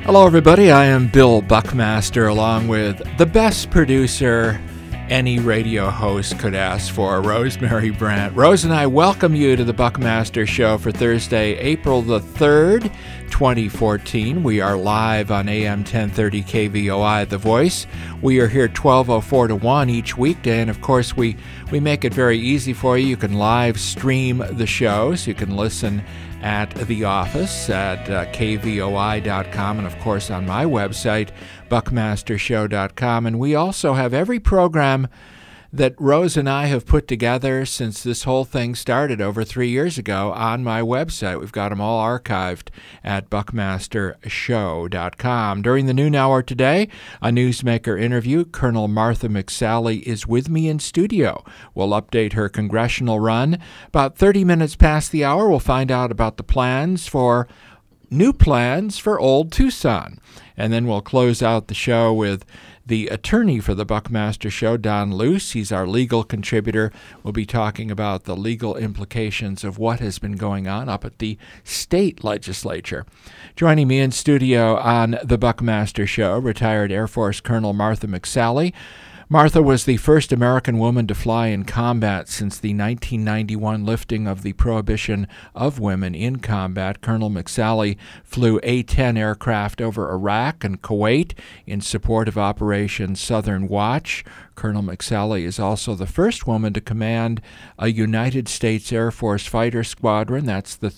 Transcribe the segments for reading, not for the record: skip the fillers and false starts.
Hello, everybody. I am Bill Buckmaster, along with the best producer any radio host could ask for, Rosemary Brandt. Rose and I welcome you to the Buckmaster Show for Thursday, April the 3rd, 2014. We are live on AM 1030 KVOI, The Voice. We are here 12:04 to 1 each weekday, and of course we make it very easy for you. You can live stream the shows. You can listen at the office at kvoi.com, and of course on my website, buckmastershow.com. And we also have every program that Rose and I have put together since this whole thing started over 3 years ago on my website. We've got them all archived at buckmastershow.com. During the noon hour today, a newsmaker interview. Colonel Martha McSally is with me in studio. We'll update her congressional run. About 30 minutes past the hour, we'll find out about the new plans for Old Tucson. And then we'll close out the show with the attorney for the Buckmaster Show, Don Luce. He's our legal contributor. We'll be talking about the legal implications of what has been going on up at the state legislature. Joining me in studio on the Buckmaster Show, retired Air Force Colonel Martha McSally. Martha was the first American woman to fly in combat since the 1991 lifting of the prohibition of women in combat. Colonel McSally flew A-10 aircraft over Iraq and Kuwait in support of Operation Southern Watch. Colonel McSally is also the first woman to command a United States Air Force fighter squadron. That's the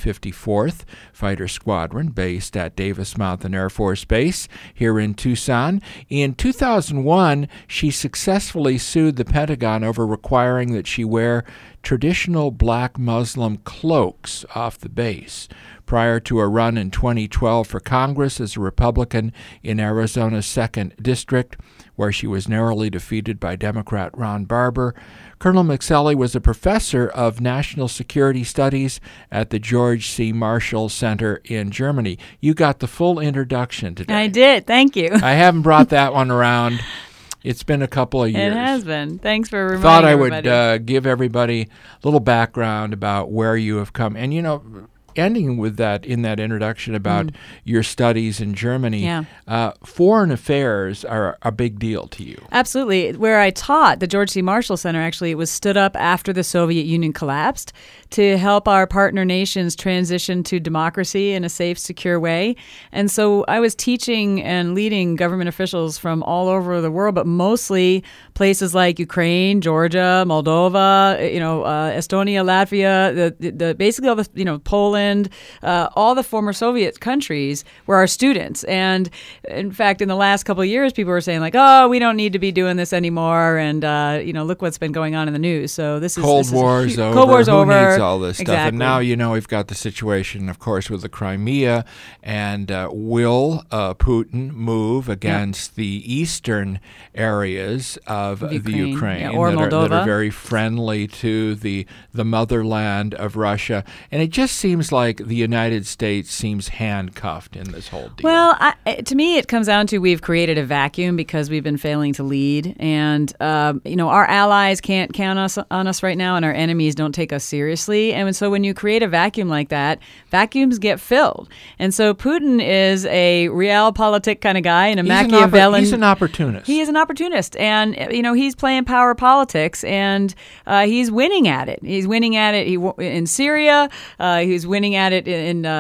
354th Fighter Squadron, based at Davis Mountain Air Force Base here in Tucson. In 2001, she successfully sued the Pentagon over requiring that she wear traditional black Muslim cloaks off the base. Prior to a run in 2012 for Congress as a Republican in Arizona's 2nd District, where she was narrowly defeated by Democrat Ron Barber, Colonel McSally was a professor of national security studies at the George C. Marshall Center in Germany. You got the full introduction today. I did. Thank you. I haven't brought that one around. It's been a couple of years. It has been. Thanks for reminding Thought I everybody. would give everybody a little background about where you have come. And, ending with that in that introduction about your studies in Germany, foreign affairs are a big deal to you. Absolutely. Where I taught, the George C. Marshall Center, actually, it was stood up after the Soviet Union collapsed to help our partner nations transition to democracy in a safe, secure way. And so I was teaching and leading government officials from all over the world, but mostly places like Ukraine, Georgia, Moldova, Estonia, Latvia, the basically all the, Poland, all the former Soviet countries were our students. And in fact, in the last couple of years, people were saying like, oh, we don't need to be doing this anymore. And, look what's been going on in the news. So this is Cold War's over. Cold War's over. Who needs all this stuff? Exactly. And now, we've got the situation, of course, with the Crimea. And will Putin move against the eastern areas of the Ukraine or Moldova, that are very friendly to the motherland of Russia? And it just seems like the United States seems handcuffed in this whole deal. Well, to me, it comes down to we've created a vacuum because we've been failing to lead. And, our allies can't count on us right now, and our enemies don't take us seriously. And so when you create a vacuum like that, vacuums get filled. And so Putin is a realpolitik kind of guy and a Machiavellian. He's an opportunist. He is an opportunist. And, he's playing power politics, and he's winning at it. He's winning at it in Syria. He's winning at it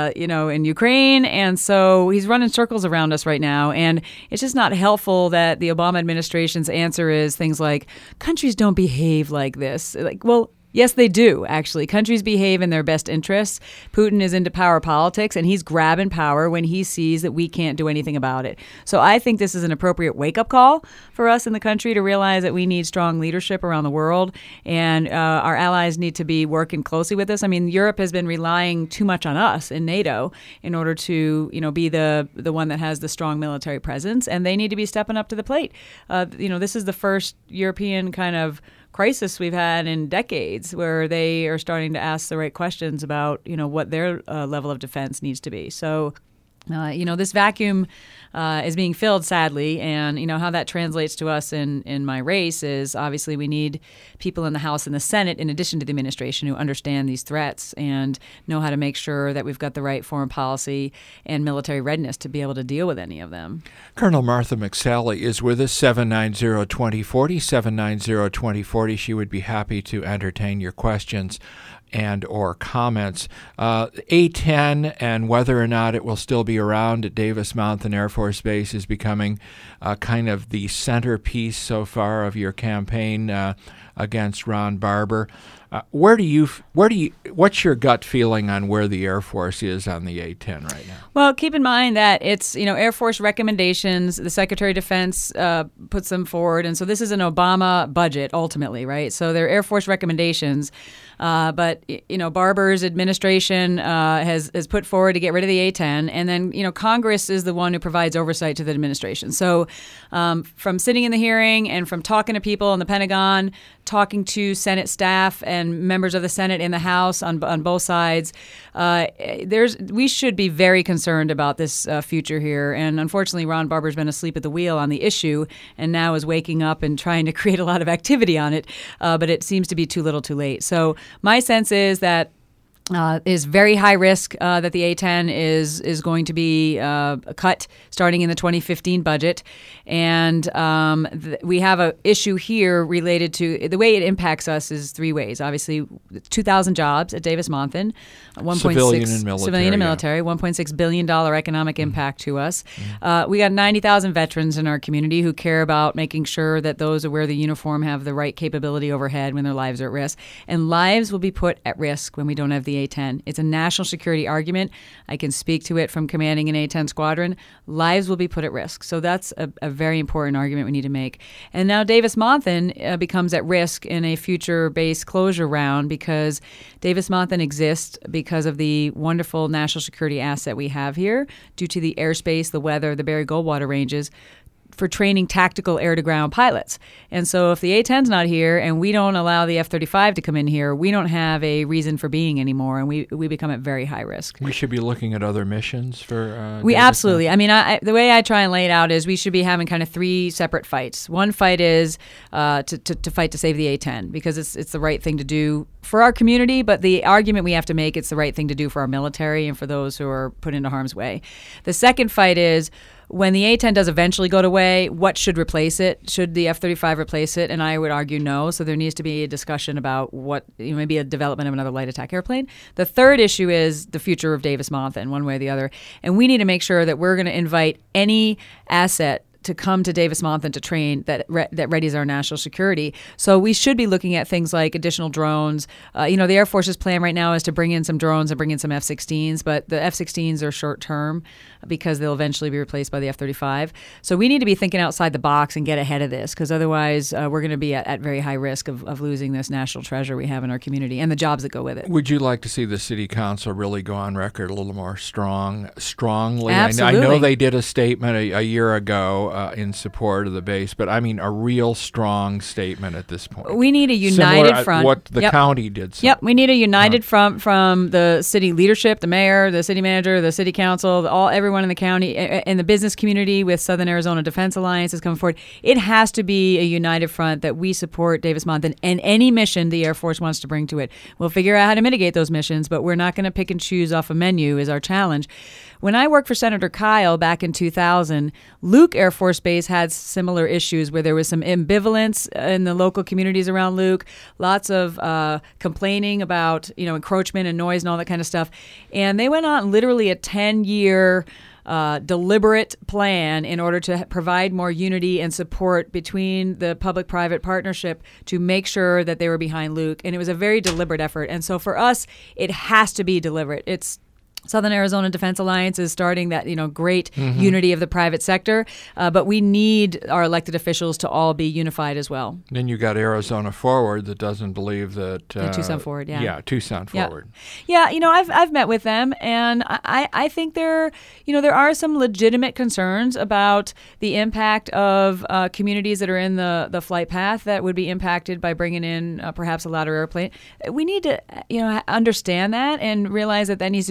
in Ukraine. And so he's running circles around us right now. And it's just not helpful that the Obama administration's answer is things like, countries don't behave like this. Yes, they do, actually. Countries behave in their best interests. Putin is into power politics, and he's grabbing power when he sees that we can't do anything about it. So I think this is an appropriate wake-up call for us in the country to realize that we need strong leadership around the world, and our allies need to be working closely with us. I mean, Europe has been relying too much on us in NATO in order to, be the one that has the strong military presence, and they need to be stepping up to the plate. This is the first European kind of crisis we've had in decades where they are starting to ask the right questions about, what their level of defense needs to be. So This vacuum is being filled, sadly, and how that translates to us in my race is obviously we need people in the House and the Senate, in addition to the administration, who understand these threats and know how to make sure that we've got the right foreign policy and military readiness to be able to deal with any of them. Colonel Martha McSally is with us, 790-2040, 790-2040. She would be happy to entertain your questions and or comments. A-10 and whether or not it will still be around at Davis Monthan Air Force Base is becoming kind of the centerpiece so far of your campaign against Ron Barber. What's your gut feeling on where the Air Force is on the A-10 right now? Well, keep in mind that it's, Air Force recommendations. The Secretary of Defense puts them forward. And so this is an Obama budget, ultimately, right? So they're Air Force recommendations. But Barber's administration has put forward to get rid of the A-10. And then, Congress is the one who provides oversight to the administration. So from sitting in the hearing and from talking to people in the Pentagon, talking to Senate staff and members of the Senate and the House on both sides, we should be very concerned about this future here. And unfortunately, Ron Barber's been asleep at the wheel on the issue and now is waking up and trying to create a lot of activity on it. But it seems to be too little too late. So my sense is that is very high risk that the A-10 is going to be cut starting in the 2015 budget. And we have an issue here related to the way it impacts us is three ways. Obviously, 2,000 jobs at Davis Monthan, civilian and military, $1.6 billion economic impact to us. We got 90,000 veterans in our community who care about making sure that those who wear the uniform have the right capability overhead when their lives are at risk. And lives will be put at risk when we don't have the A-10. It's a national security argument. I can speak to it from commanding an A-10 squadron. Lives will be put at risk. So that's a very important argument we need to make. And now Davis Monthan becomes at risk in a future base closure round because Davis Monthan exists because of the wonderful national security asset we have here due to the airspace, the weather, the Barry Goldwater ranges, for training tactical air-to-ground pilots. And so if the A-10's not here and we don't allow the F-35 to come in here, we don't have a reason for being anymore, and we become at very high risk. We should be looking at other missions for we absolutely. I mean, the way I try and lay it out is we should be having kind of three separate fights. One fight is to fight to save the A-10 because it's the right thing to do for our community, but the argument we have to make, it's the right thing to do for our military and for those who are put into harm's way. The second fight is when the A-10 does eventually go away, what should replace it? Should the F-35 replace it? And I would argue no. So there needs to be a discussion about what, maybe a development of another light attack airplane. The third issue is the future of Davis Monthan, one way or the other. And we need to make sure that we're going to invite any asset to come to Davis Monthan to train that readies our national security. So we should be looking at things like additional drones. The Air Force's plan right now is to bring in some drones and bring in some F-16s, but the F-16s are short term because they'll eventually be replaced by the F-35. So we need to be thinking outside the box and get ahead of this because otherwise we're going to be at very high risk of losing this national treasure we have in our community and the jobs that go with it. Would you like to see the city council really go on record a little more strongly? Absolutely. I know they did a statement a year ago in support of the base, but I mean a real strong statement at this point. We need a united front. What the county did. Yep, we need a united front from the city leadership, the mayor, the city manager, the city council, everyone in the county, and the business community with Southern Arizona Defense Alliance is coming forward. It has to be a united front that we support Davis Monthan and any mission the Air Force wants to bring to it. We'll figure out how to mitigate those missions, but we're not going to pick and choose off a menu is our challenge. When I worked for Senator Kyle back in 2000, Luke Air Force Base had similar issues where there was some ambivalence in the local communities around Luke, lots of complaining about encroachment and noise and all that kind of stuff. And they went on literally a 10-year deliberate plan in order to provide more unity and support between the public-private partnership to make sure that they were behind Luke. And it was a very deliberate effort. And so for us, it has to be deliberate. It's Southern Arizona Defense Alliance is starting that, great unity of the private sector, but we need our elected officials to all be unified as well. Then you got Arizona Forward that doesn't believe that Tucson Forward, yeah. Yeah, Tucson Forward. Yeah, I've met with them, and I think there are some legitimate concerns about the impact of communities that are in the flight path that would be impacted by bringing in perhaps a louder airplane. We need to understand that and realize that needs to be part of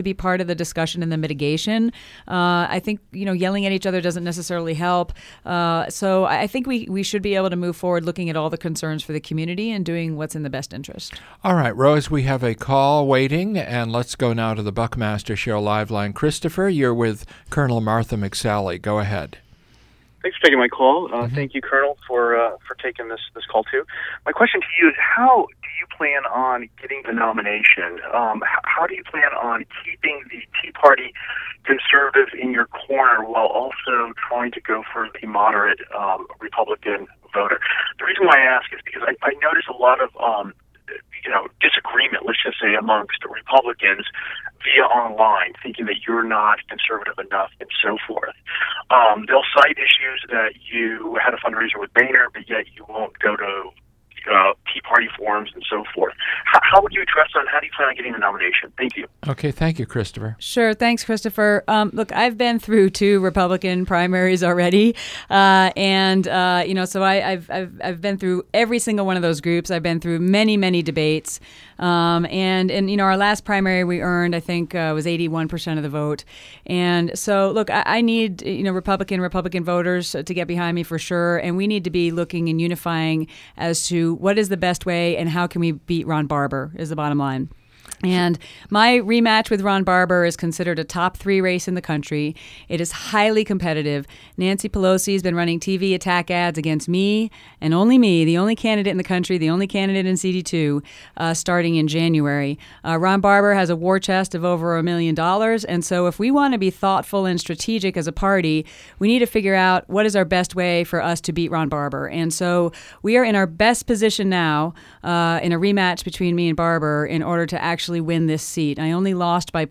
of the discussion and the mitigation. I think, yelling at each other doesn't necessarily help. So I think we should be able to move forward looking at all the concerns for the community and doing what's in the best interest. All right, Rose, we have a call waiting, and let's go now to the Buckmaster Show live line. Christopher, you're with Colonel Martha McSally. Go ahead. Thanks for taking my call. Thank you, Colonel, for taking this call, too. My question to you is, how do you plan on getting the nomination? How do you plan on keeping the Tea Party conservative in your corner while also trying to go for the moderate Republican voter? The reason why I ask is because I notice a lot of disagreement, let's just say, amongst Republicans via online, thinking that you're not conservative enough and so forth. They'll cite issues that you had a fundraiser with Boehner, but yet you won't go to Tea Party forums and so forth. How would you address that, and how do you plan on getting the nomination? Thank you. Okay, thank you, Christopher. Sure, thanks, Christopher. Look, I've been through 2 Republican primaries already, so I've been through every single one of those groups. I've been through many, many debates. And our last primary we earned, I think, was 81% of the vote. And so, look, I need, Republican voters to get behind me for sure. And we need to be looking and unifying as to what is the best way and how can we beat Ron Barber is the bottom line. And my rematch with Ron Barber is considered a top 3 race in the country. It is highly competitive. Nancy Pelosi has been running TV attack ads against me and only me, the only candidate in the country, the only candidate in CD2, starting in January. Ron Barber has a war chest of over $1 million. And so if we want to be thoughtful and strategic as a party, we need to figure out what is our best way for us to beat Ron Barber. And so we are in our best position now in a rematch between me and Barber in order to actually win this seat. I only lost by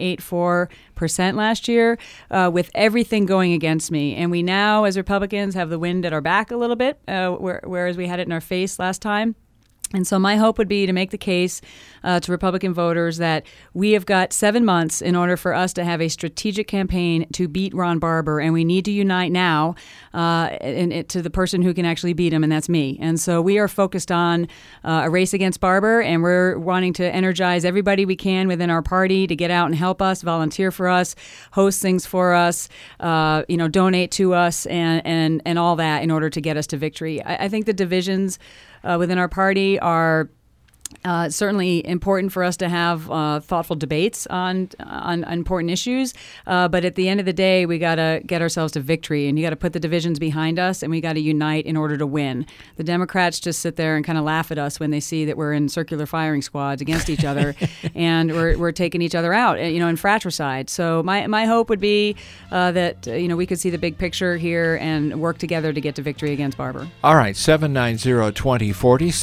0.84% last year with everything going against me. And we now, as Republicans, have the wind at our back a little bit, whereas we had it in our face last time. And so my hope would be to make the case to Republican voters that we have got 7 months in order for us to have a strategic campaign to beat Ron Barber, and we need to unite now to the person who can actually beat him, and that's me. And so we are focused on a race against Barber, and we're wanting to energize everybody we can within our party to get out and help us, volunteer for us, host things for us, donate to us, and all that in order to get us to victory. I think the divisions within our party are certainly important for us to have thoughtful debates on important issues. But at the end of the day, we got to get ourselves to victory, and you got to put the divisions behind us, and we got to unite in order to win. The Democrats just sit there and kind of laugh at us when they see that we're in circular firing squads against each other, and we're taking each other out, in fratricide. So my hope would be that we could see the big picture here and work together to get to victory against Barber. All right, 790-2040,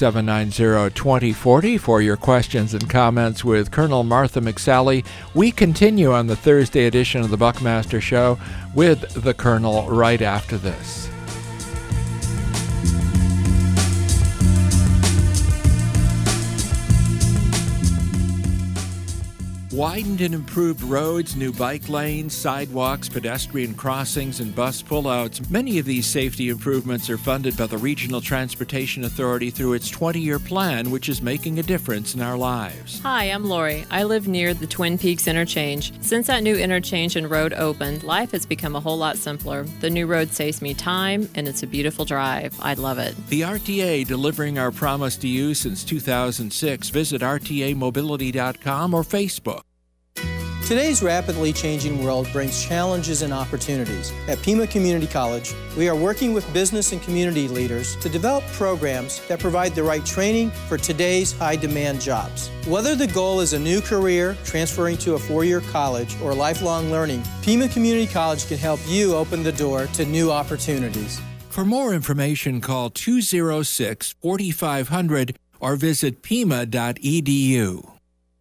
790-2040 for your questions and comments with Colonel Martha McSally. We continue on the Thursday edition of the Buckmaster Show with the Colonel right after this. Widened and improved roads, new bike lanes, sidewalks, pedestrian crossings, and bus pullouts. Many of these safety improvements are funded by the Regional Transportation Authority through its 20-year plan, which is making a difference in our lives. Hi, I'm Lori. I live near the Twin Peaks interchange. Since that new interchange and road opened, life has become a whole lot simpler. The new road saves me time, and it's a beautiful drive. I love it. The RTA, delivering our promise to you since 2006. Visit rtamobility.com or Facebook. Today's rapidly changing world brings challenges and opportunities. At Pima Community College, we are working with business and community leaders to develop programs that provide the right training for today's high-demand jobs. Whether the goal is a new career, transferring to a 4-year college, or lifelong learning, Pima Community College can help you open the door to new opportunities. For more information, call 206-4500 or visit pima.edu.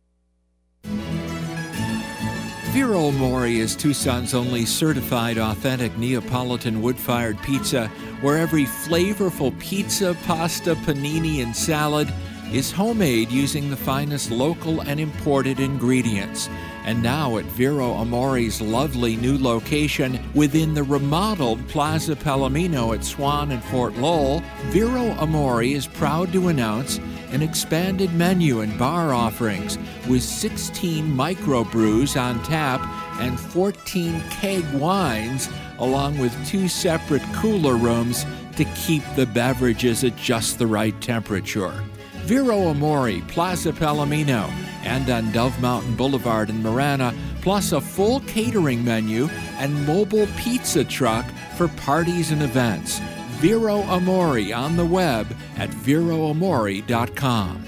Vero Amore is Tucson's only certified authentic Neapolitan wood-fired pizza, where every flavorful pizza, pasta, panini, and salad is homemade using the finest local and imported ingredients. And now at Vero Amore's lovely new location within the remodeled Plaza Palomino at Swan and Fort Lowell, Vero Amore is proud to announce an expanded menu and bar offerings with 16 microbrews on tap and 14 keg wines, along with 2 separate cooler rooms to keep the beverages at just the right temperature. Vero Amore, Plaza Palomino, and on Dove Mountain Boulevard in Marana, plus a full catering menu and mobile pizza truck for parties and events. Vero Amore on the web at veroamore.com.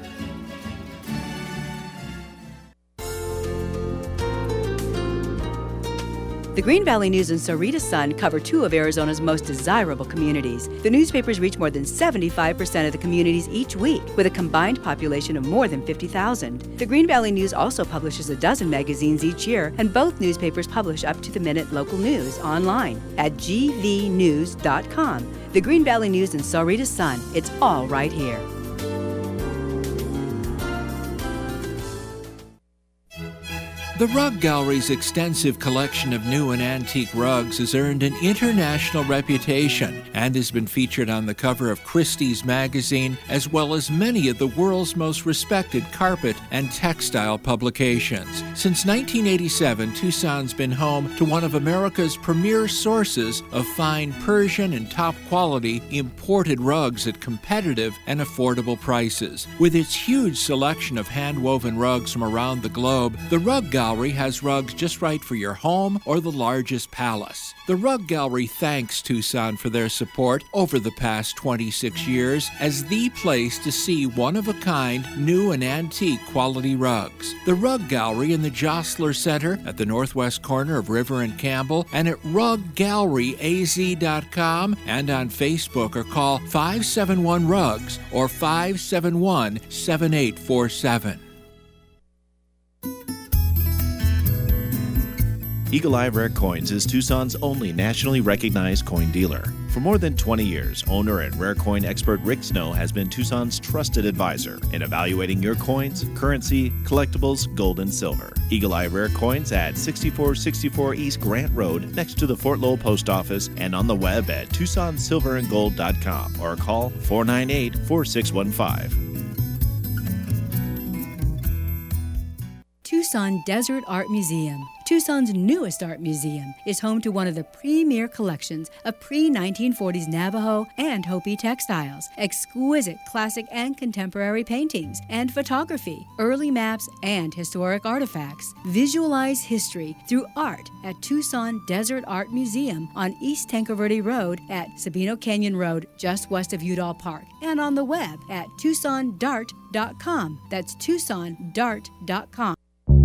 The Green Valley News and Sahuarita Sun cover 2 of Arizona's most desirable communities. The newspapers reach more than 75% of the communities each week, with a combined population of more than 50,000. The Green Valley News also publishes a dozen magazines each year, and both newspapers publish up-to-the-minute local news online at gvnews.com. The Green Valley News and Sahuarita Sun, it's all right here. The Rug Gallery's extensive collection of new and antique rugs has earned an international reputation and has been featured on the cover of Christie's magazine, as well as many of the world's most respected carpet and textile publications. Since 1987, Tucson's been home to one of America's premier sources of fine Persian and top-quality imported rugs at competitive and affordable prices. With its huge selection of hand-woven rugs from around the globe, the Rug Gallery has rugs just right for your home or the largest palace. The Rug Gallery thanks Tucson for their support over the past 26 years as the place to see one-of-a-kind, new and antique quality rugs. The Rug Gallery in the Jostler Center at the northwest corner of River and Campbell, and at ruggalleryaz.com and on Facebook, or call 571-RUGS or 571-7847. Eagle Eye Rare Coins is Tucson's only nationally recognized coin dealer. For more than 20 years, owner and rare coin expert Rick Snow has been Tucson's trusted advisor in evaluating your coins, currency, collectibles, gold, and silver. Eagle Eye Rare Coins at 6464 East Grant Road, next to the Fort Lowell Post Office, and on the web at TucsonSilverandGold.com or call 498-4615. Tucson Desert Art Museum. Tucson's newest art museum is home to one of the premier collections of pre-1940s Navajo and Hopi textiles, exquisite classic and contemporary paintings and photography, early maps, and historic artifacts. Visualize history through art at Tucson Desert Art Museum on East Tanque Verde Road at Sabino Canyon Road, just west of Udall Park, and on the web at TucsonDart.com. That's TucsonDart.com.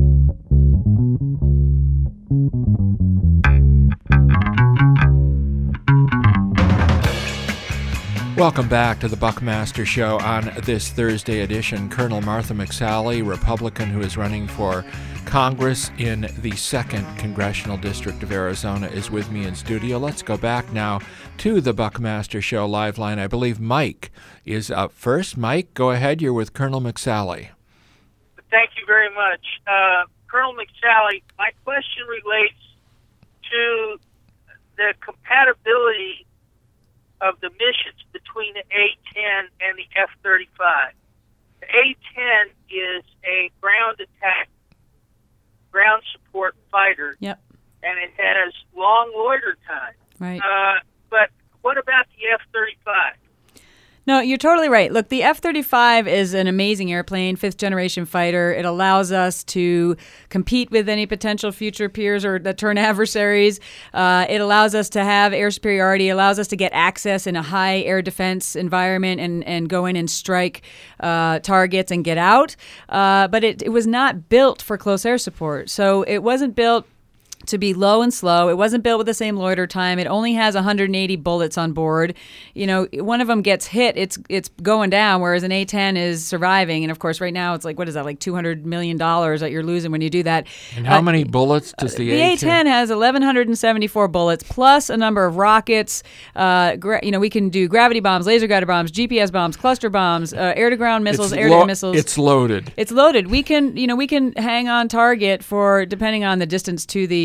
Welcome back to the Buckmaster Show. On this Thursday edition, Colonel Martha McSally, Republican who is running for Congress in the 2nd Congressional District of Arizona, is with me in studio. Let's go back now to the Buckmaster Show live line. I believe Mike is up first. Mike, go ahead. You're with Colonel McSally. Thank you very much. Colonel McSally, my question relates to the compatibility of the missions between the A-10 and the F-35. The A-10 is a ground attack, ground support fighter. Yep. And it has long loiter time. Right. But what about the F-35? No, you're totally right. Look, the F-35 is an amazing airplane, 5th-generation fighter. It allows us to compete with any potential future peers or that turn adversaries. It allows us to have air superiority. It allows us to get access in a high air defense environment and go in and strike targets and get out. But it was not built for close air support. So it wasn't built to be low and slow. It wasn't built with the same loiter time. It only has 180 bullets on board. You know, one of them gets hit, it's going down, whereas an A-10 is surviving. And of course, right now it's like, what is that, like $200 million that you're losing when you do that. And how many bullets does the A-10? The A-10 has 1,174 bullets plus a number of rockets. We can do gravity bombs, laser guided bombs, GPS bombs, cluster bombs, air-to-ground missiles, air-to-air missiles. It's loaded. It's loaded. We can hang on target for, depending on the distance to the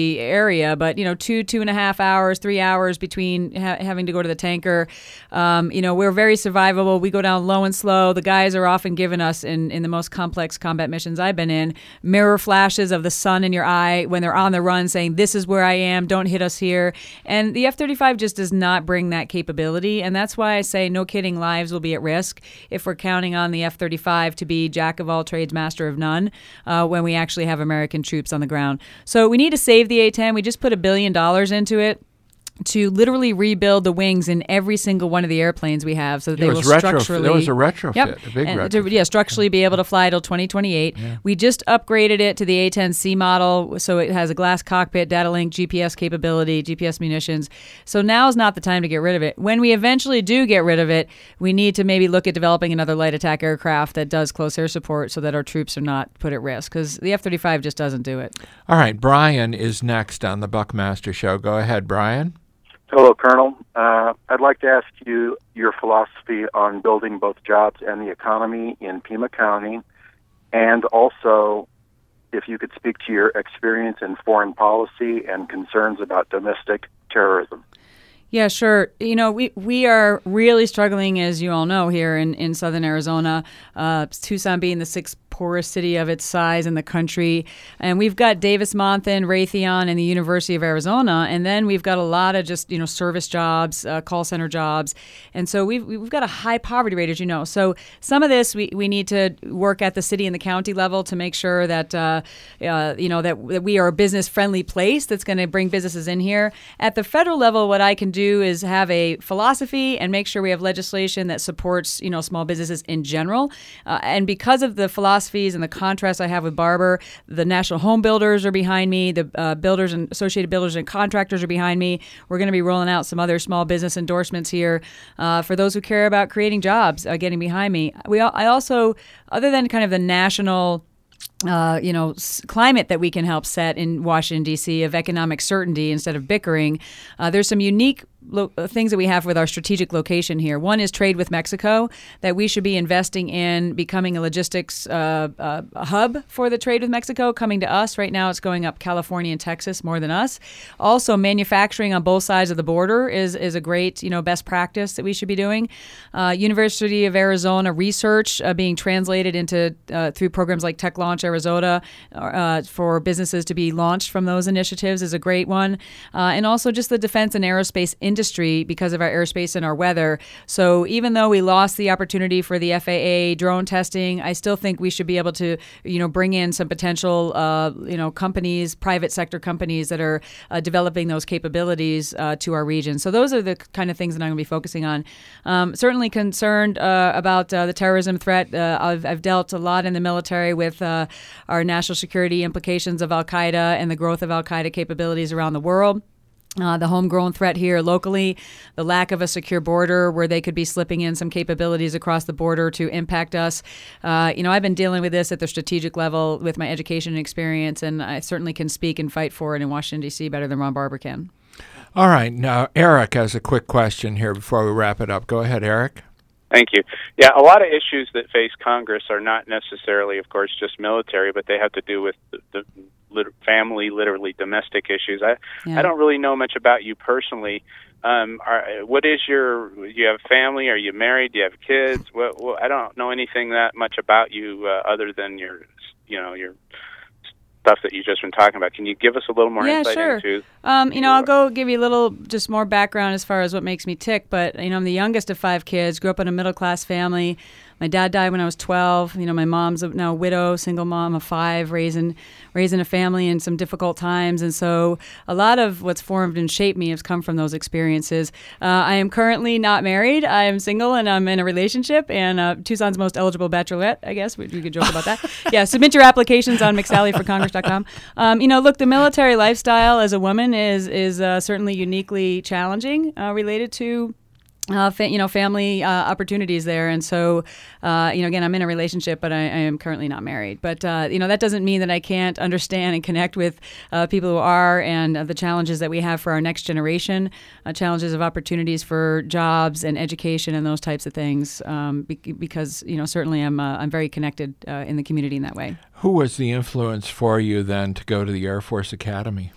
the area, but 2.5 hours, 3 hours between having to go to the tanker. We're very survivable. We go down low and slow. The guys are often given us in the most complex combat missions I've been in mirror flashes of the sun in your eye when they're on the run, saying, "This is where I am. Don't hit us here." And the F-35 just does not bring that capability, and that's why I say, no kidding, lives will be at risk if we're counting on the F-35 to be jack of all trades, master of none, when we actually have American troops on the ground. So we need to save the A-10. We just put $1 billion into it to literally rebuild the wings in every single one of the airplanes we have, so that they will structurally. There was a retrofit, yep, a big retrofit. To structurally be able to fly till 2028. Yeah. We just upgraded it to the A-10C model, so it has a glass cockpit, data link, GPS capability, GPS munitions. So now is not the time to get rid of it. When we eventually do get rid of it, we need to maybe look at developing another light attack aircraft that does close air support so that our troops are not put at risk, because the F-35 just doesn't do it. All right, Brian is next on the Buckmaster Show. Go ahead, Brian. Hello, Colonel. I'd like to ask you your philosophy on building both jobs and the economy in Pima County, and also if you could speak to your experience in foreign policy and concerns about domestic terrorism. Yeah, sure. We are really struggling, as you all know, here in southern Arizona, Tucson being the sixth poorest city of its size in the country. And we've got Davis-Monthan, Raytheon, and the University of Arizona. And then we've got a lot of just, service jobs, call center jobs. And so we've got a high poverty rate, as you know. So some of this we need to work at the city and the county level to make sure that, that we are a business-friendly place that's going to bring businesses in here. At the federal level, what I can do is have a philosophy and make sure we have legislation that supports, small businesses in general. And because of the philosophies and the contrast I have with Barber, the national home builders are behind me, the builders and associated builders and contractors are behind me. We're going to be rolling out some other small business endorsements here for those who care about creating jobs, getting behind me. I also, other than kind of the national climate that we can help set in Washington, D.C. of economic certainty instead of bickering, there's some unique things that we have with our strategic location here. One is trade with Mexico, that we should be investing in becoming a logistics hub for the trade with Mexico, coming to us. Right now it's going up California and Texas more than us. Also, manufacturing on both sides of the border is a great best practice that we should be doing. University of Arizona research being translated into through programs like Tech Launch Arizona for businesses to be launched from those initiatives is a great one. And also just the defense and aerospace industry because of our airspace and our weather. So even though we lost the opportunity for the FAA drone testing, I still think we should be able to, bring in some potential, companies, private sector companies that are developing those capabilities to our region. So those are the kind of things that I'm going to be focusing on. Certainly concerned about the terrorism threat. I've dealt a lot in the military with our national security implications of Al-Qaeda and the growth of Al-Qaeda capabilities around the world. The homegrown threat here locally, the lack of a secure border where they could be slipping in some capabilities across the border to impact us. I've been dealing with this at the strategic level with my education and experience, and I certainly can speak and fight for it in Washington, D.C. better than Ron Barber can. All right. Now, Eric has a quick question here before we wrap it up. Go ahead, Eric. Thank you. Yeah, a lot of issues that face Congress are not necessarily, of course, just military, but they have to do with the family, literally domestic issues. I don't really know much about you personally. What is you have family? Are you married? Do you have kids? Well, I don't know anything that much about you other than your stuff that you've just been talking about. Can you give us a little more insight into? I'll go give you a little just more background as far as what makes me tick. But I'm the youngest of 5 kids. Grew up in a middle class family. My dad died when I was 12. My mom's now a widow, single mom of 5, raising a family in some difficult times. And so a lot of what's formed and shaped me has come from those experiences. I am currently not married. I am single and I'm in a relationship. And Tucson's most eligible bachelorette, I guess. We could joke about that. Yeah, submit your applications on McSallyForCongress.com. Look, the military lifestyle as a woman is certainly uniquely challenging related to family opportunities there. And so, again, I'm in a relationship, but I am currently not married. But, that doesn't mean that I can't understand and connect with people who are and the challenges that we have for our next generation, challenges of opportunities for jobs and education and those types of things, because, certainly I'm very connected in the community in that way. Who was the influence for you then to go to the Air Force Academy?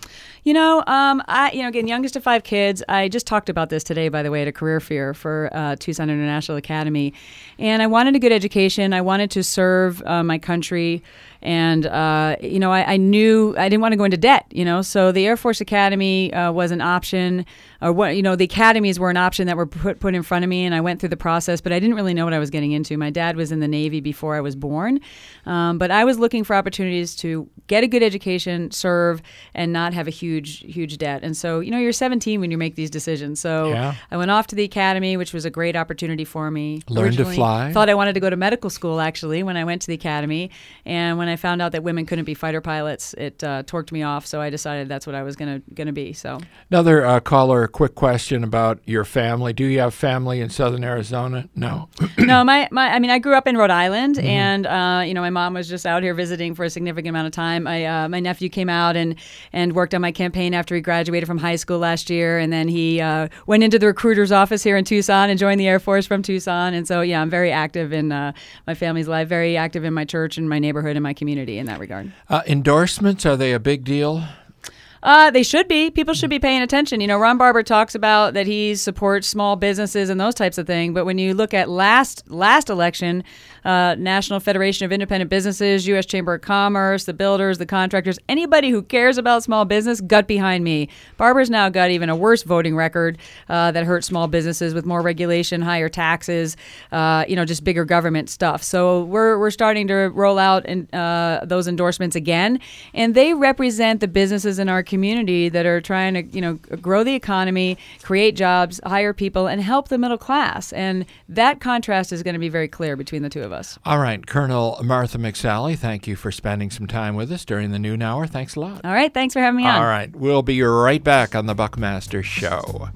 Again, youngest of 5 kids. I just talked about this today, by the way, at a career fair for Tucson International Academy. And I wanted a good education. I wanted to serve my country. And, I knew I didn't want to go into debt, so the Air Force Academy was an option. The academies were an option that were put in front of me, and I went through the process, but I didn't really know what I was getting into. My dad was in the Navy before I was born, but I was looking for opportunities to get a good education, serve, and not have a huge debt. And so, you're 17 when you make these decisions. So I went off to the academy, which was a great opportunity for me. Learned to fly? Thought I wanted to go to medical school, actually, when I went to the academy. And when I found out that women couldn't be fighter pilots, it torqued me off. So I decided that's what I was going to be. So another caller, quick question about your family. Do you have family in Southern Arizona? No. No, I grew up in Rhode Island, and my mom was just out here visiting for a significant amount of time. My nephew came out and worked on my campaign after he graduated from high school last year, and then he went into the recruiter's office here in Tucson and joined the Air Force from Tucson. And so, I'm very active in my family's life, very active in my church and my neighborhood and my community in that regard. Endorsements, are they a big deal? They should be. People should be paying attention. Ron Barber talks about that he supports small businesses and those types of things. But when you look at last election, National Federation of Independent Businesses, U.S. Chamber of Commerce, the builders, the contractors, anybody who cares about small business, got behind me. Barber's now got even a worse voting record that hurts small businesses with more regulation, higher taxes, just bigger government stuff. So we're starting to roll out those endorsements again, and they represent the businesses in our community that are trying to, grow the economy, create jobs, hire people, and help the middle class. And that contrast is going to be very clear between the two of us. All right. Colonel Martha McSally, thank you for spending some time with us during the noon hour. Thanks a lot. All right. Thanks for having me on. All right. We'll be right back on the Buckmaster Show.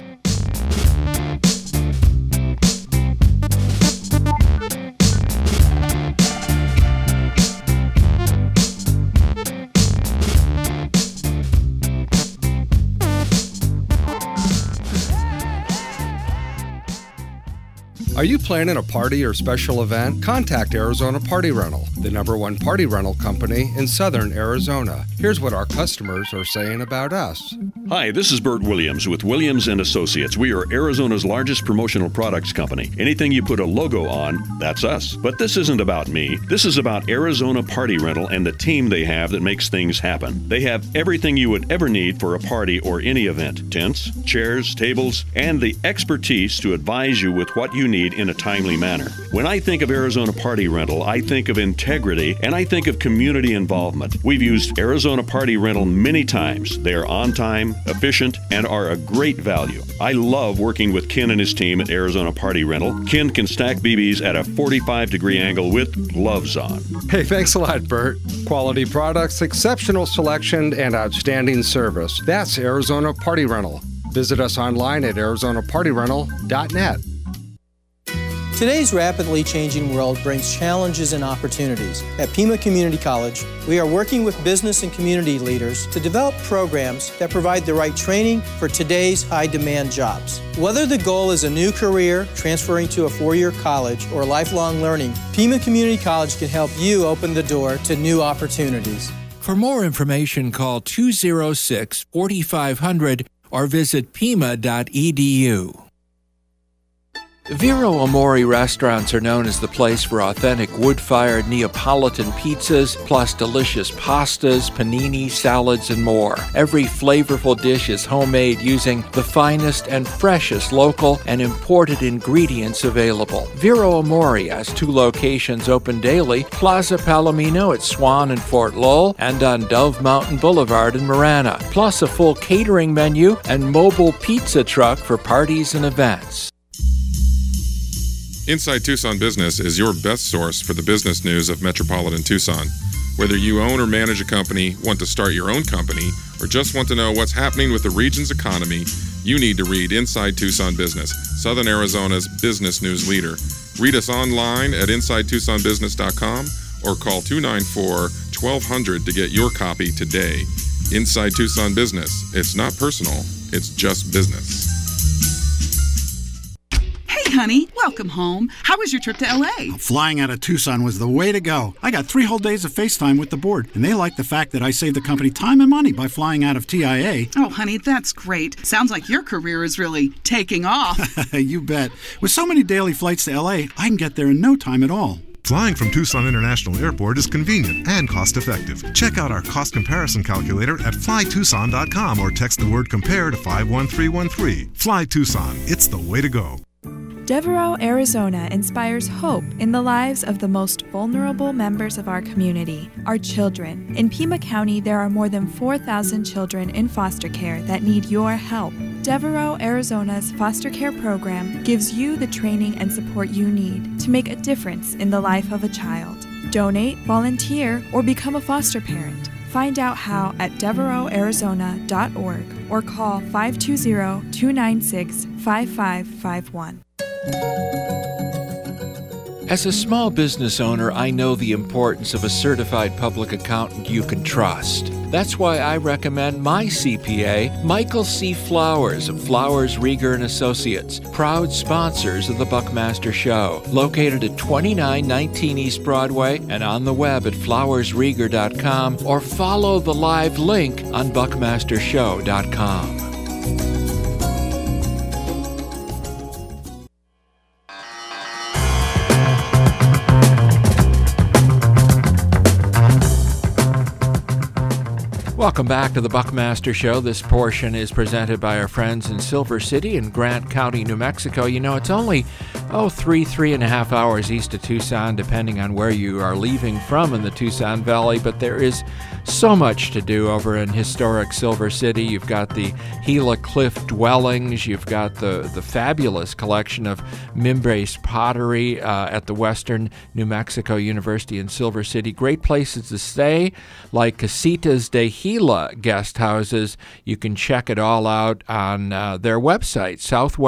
Are you planning a party or special event? Contact Arizona Party Rental, the #1 party rental company in Southern Arizona. Here's what our customers are saying about us. Hi, this is Bert Williams with Williams & Associates. We are Arizona's largest promotional products company. Anything you put a logo on, that's us. But this isn't about me. This is about Arizona Party Rental and the team they have that makes things happen. They have everything you would ever need for a party or any event. Tents, chairs, tables, and the expertise to advise you with what you need in a timely manner. When I think of Arizona Party Rental, I think of integrity and I think of community involvement. We've used Arizona Party Rental many times. They are on time, efficient, and are a great value. I love working with Ken and his team at Arizona Party Rental. Ken can stack BBs at a 45-degree angle with gloves on. Hey, thanks a lot, Bert. Quality products, exceptional selection, and outstanding service. That's Arizona Party Rental. Visit us online at arizonapartyrental.net. Today's rapidly changing world brings challenges and opportunities. At Pima Community College, we are working with business and community leaders to develop programs that provide the right training for today's high-demand jobs. Whether the goal is a new career, transferring to a 4-year college, or lifelong learning, Pima Community College can help you open the door to new opportunities. For more information, call 206-4500 or visit pima.edu. Vero Amore restaurants are known as the place for authentic wood-fired Neapolitan pizzas, plus delicious pastas, panini, salads, and more. Every flavorful dish is homemade using the finest and freshest local and imported ingredients available. Vero Amore has 2 locations open daily, Plaza Palomino at Swan and Fort Lowell, and on Dove Mountain Boulevard in Marana, plus a full catering menu and mobile pizza truck for parties and events. Inside Tucson Business is your best source for the business news of Metropolitan Tucson. Whether you own or manage a company, want to start your own company, or just want to know what's happening with the region's economy, you need to read Inside Tucson Business, Southern Arizona's business news leader. Read us online at InsideTucsonBusiness.com or call 294-1200 to get your copy today. Inside Tucson Business. It's not personal, it's just business. Hey, honey. Welcome home. How was your trip to L.A.? Flying out of Tucson was the way to go. I got 3 whole days of FaceTime with the board, and they like the fact that I saved the company time and money by flying out of TIA. Oh, honey, that's great. Sounds like your career is really taking off. You bet. With so many daily flights to L.A., I can get there in no time at all. Flying from Tucson International Airport is convenient and cost-effective. Check out our cost comparison calculator at flytucson.com or text the word COMPARE to 51313. Fly Tucson. It's the way to go. Devereaux, Arizona inspires hope in the lives of the most vulnerable members of our community, our children. In Pima County, there are more than 4,000 children in foster care that need your help. Devereaux, Arizona's foster care program gives you the training and support you need to make a difference in the life of a child. Donate, volunteer, or become a foster parent. Find out how at devereauxarizona.org or call 520-296-5551. As a small business owner, I know the importance of a certified public accountant you can trust. That's why I recommend my CPA, Michael C. Flowers of Flowers, Rieger & Associates, proud sponsors of the Buckmaster Show, located at 2919 East Broadway and on the web at flowersrieger.com, or follow the live link on buckmastershow.com. Welcome back to the Buckmaster Show. This portion is presented by our friends in Silver City in Grant County, New Mexico. You know, it's only, 3.5 hours east of Tucson, depending on where you are leaving from in the Tucson Valley, but there is so much to do over in historic Silver City. You've got the Gila Cliff dwellings. You've got the fabulous collection of Mimbres pottery at the Western New Mexico University in Silver City. Great places to stay, like Casitas de Gila guest houses. You can check it all out on their website.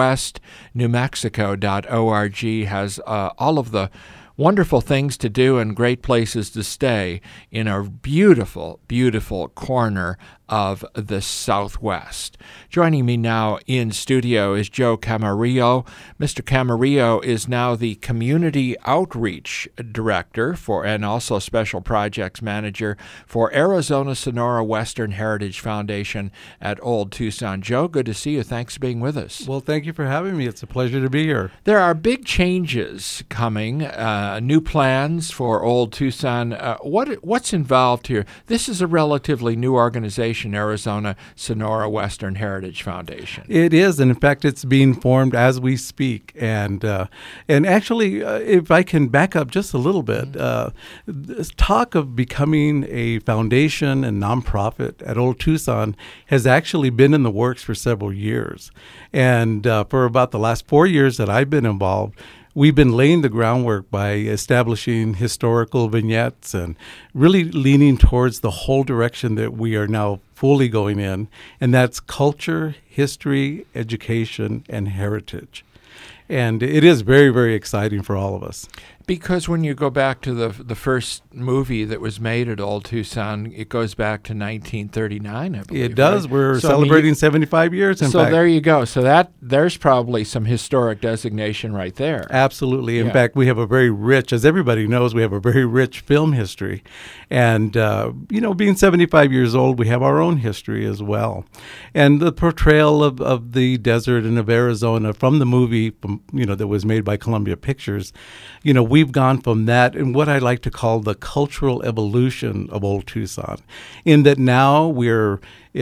southwestnewmexico.org has all of the wonderful things to do and great places to stay in a beautiful, beautiful corner of the Southwest. Joining me now in studio is Joe Camarillo. Mr. Camarillo is now the Community Outreach Director and also Special Projects Manager for Arizona Sonora Western Heritage Foundation at Old Tucson. Joe, good to see you. Thanks for being with us. Well, thank you for having me. It's a pleasure to be here. There are big changes coming, new plans for Old Tucson. What's involved here? This is a relatively new organization, Arizona Sonora Western Heritage Foundation. It is, and in fact, it's being formed as we speak. And actually, if I can back up just a little bit, this talk of becoming a foundation and nonprofit at Old Tucson has actually been in the works for several years. And for about the last 4 years that I've been involved, we've been laying the groundwork by establishing historical vignettes and really leaning towards the whole direction that we are now fully going in, and that's culture, history, education, and heritage. And it is very, very exciting for all of us. Because when you go back to the first movie that was made at Old Tucson, it goes back to 1939, I believe. It does. Right? We're celebrating 75 years, in fact. So there you go. So there's probably some historic designation right there. Absolutely. In fact, we have a very rich, as everybody knows, we have a very rich film history. And, being 75 years old, we have our own history as well. And the portrayal of the desert and of Arizona from the movie, that was made by Columbia Pictures, we've gone from that and what I like to call the cultural evolution of Old Tucson, in that now we're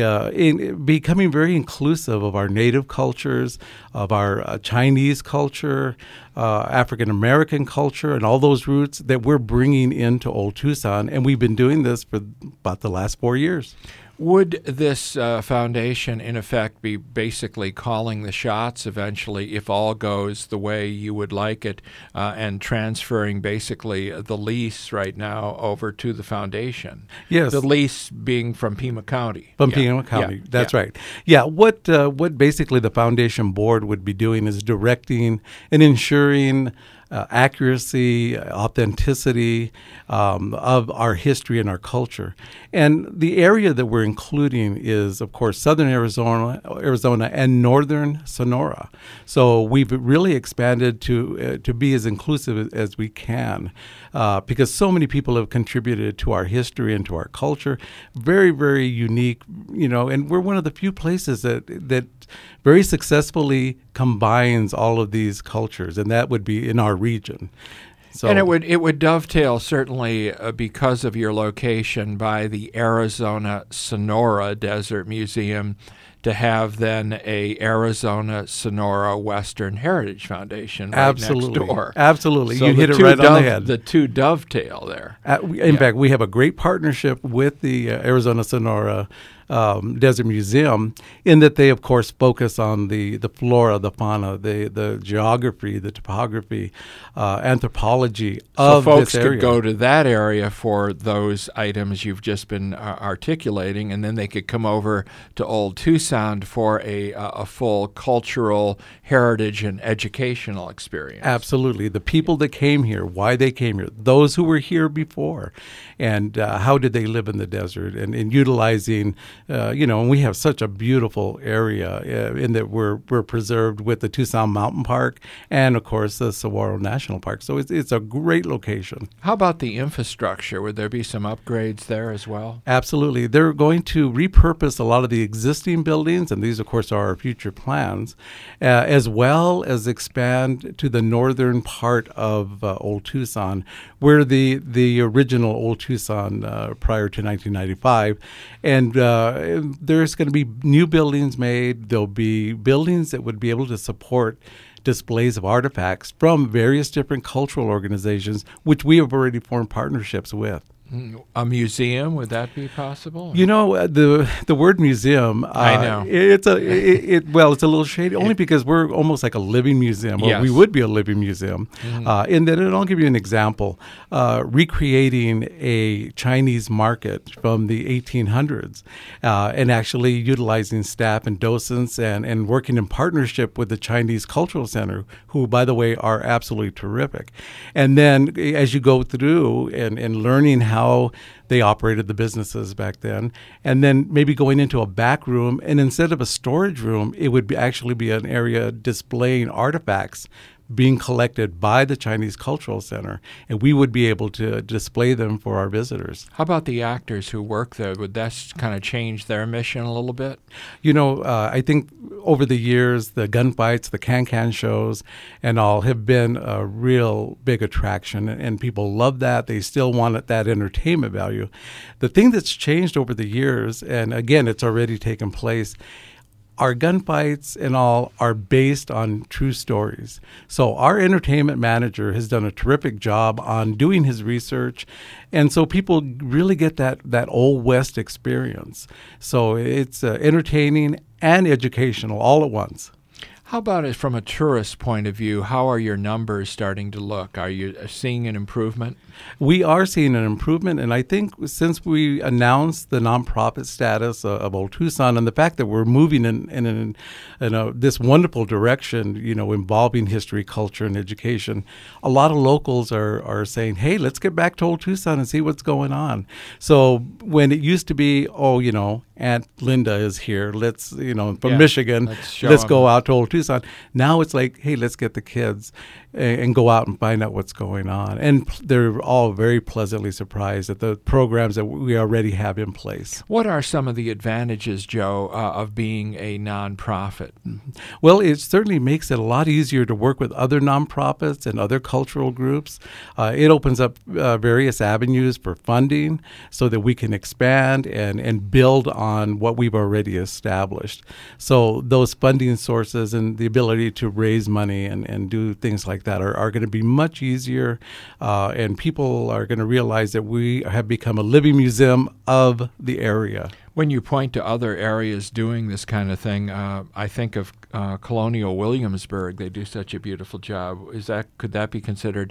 becoming very inclusive of our native cultures, of our Chinese culture, African American culture, and all those roots that we're bringing into Old Tucson. And we've been doing this for about the last 4 years. Would this foundation, in effect, be basically calling the shots eventually, if all goes the way you would like it, and transferring basically the lease right now over to the foundation? Yes. The lease being from Pima County. From Pima County, that's right. Yeah, what basically the foundation board would be doing is directing and ensuring accuracy, authenticity of our history and our culture. And the area that we're including is, of course, southern Arizona, and northern Sonora. So we've really expanded to be as inclusive as we can, because so many people have contributed to our history and to our culture. Very, very unique, and we're one of the few places that very successfully combines all of these cultures, and that would be in our region. So, and it would dovetail, certainly because of your location, by the Arizona Sonora Desert Museum, to have then a Arizona Sonora Western Heritage Foundation right next door. Absolutely. So you hit it right on the head. The two dovetail there. In fact, we have a great partnership with the Arizona Sonora Desert Museum, in that they, of course, focus on the flora, the fauna, the geography, the topography, anthropology of folks this area. could go to that area for those items you've just been articulating, and then they could come over to Old Tucson for a full cultural, heritage, and educational experience. Absolutely. The people that came here, why they came here, those who were here before, and how did they live in the desert, and utilizing, and we have such a beautiful area in that we're preserved with the Tucson Mountain Park and, of course, the Saguaro National Park. So it's a great location. How about the infrastructure? Would there be some upgrades there as well? Absolutely. They're going to repurpose a lot of the existing buildings, and these, of course, are our future plans, as well as expand to the northern part of Old Tucson, where the original Old Tucson prior to 1995. And there's going to be new buildings made. There'll be buildings that would be able to support displays of artifacts from various different cultural organizations, which we have already formed partnerships with. A museum, would that be possible? The word museum, I know. It's a little shady, only because we're almost like a living museum, or yes. we would be a living museum. In that, and I'll give you an example, recreating a Chinese market from the 1800s, and actually utilizing staff and docents and working in partnership with the Chinese Cultural Center, who, by the way, are absolutely terrific. And then as you go through and learning how they operated the businesses back then, and then maybe going into a back room, and instead of a storage room, it would actually be an area displaying artifacts being collected by the Chinese Cultural Center, and we would be able to display them for our visitors. How about the actors who work there? Would that kind of change their mission a little bit? I think over the years, the gunfights, the can-can shows, and all have been a real big attraction, and people love that. They still want that entertainment value. The thing that's changed over the years, and again, it's already taken place, our gunfights and all are based on true stories. So our entertainment manager has done a terrific job on doing his research, and so people really get that Old West experience. So it's entertaining and educational all at once. How about it from a tourist point of view? How are your numbers starting to look? Are you seeing an improvement? We are seeing an improvement, and I think since we announced the nonprofit status of Old Tucson, and the fact that we're moving in this wonderful direction, involving history, culture, and education, a lot of locals are saying, "Hey, let's get back to Old Tucson and see what's going on." So when it used to be, Aunt Linda is here, let's from Michigan, let's go out to Old Tucson. Now it's like, hey, let's get the kids and go out and find out what's going on. And they're all very pleasantly surprised at the programs that we already have in place. What are some of the advantages, Joe, of being a nonprofit? Well, it certainly makes it a lot easier to work with other nonprofits and other cultural groups. It opens up various avenues for funding so that we can expand and build on what we've already established. So those funding sources and the ability to raise money and do things like that are going to be much easier, and people are going to realize that we have become a living museum of the area. When you point to other areas doing this kind of thing, I think of Colonial Williamsburg. They do such a beautiful job. Could that be considered